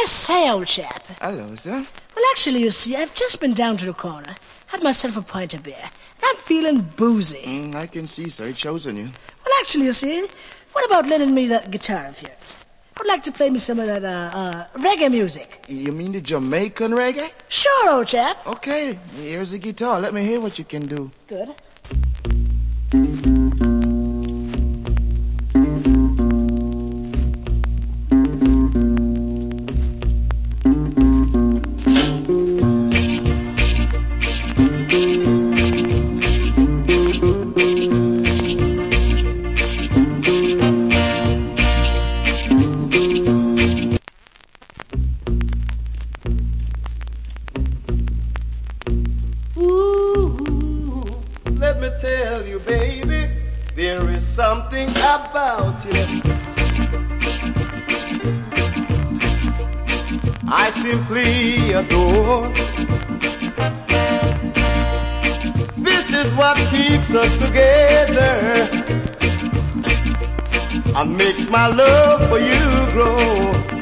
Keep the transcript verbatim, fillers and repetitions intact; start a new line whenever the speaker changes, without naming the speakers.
say, old chap.
Hello, sir.
Well, actually, you see, I've just been down to the corner, had myself a pint of beer, and I'm feeling boozy.
Mm, I can see, sir. It shows on you.
Well, actually, you see, what about lending me that guitar of yours? I would like to play me some of that uh, uh, reggae music.
You mean the Jamaican reggae?
Sure, old chap.
Okay, here's the guitar. Let me hear what you can do.
Good.
Something about you I simply adore. This is what keeps us together and makes my love for you grow.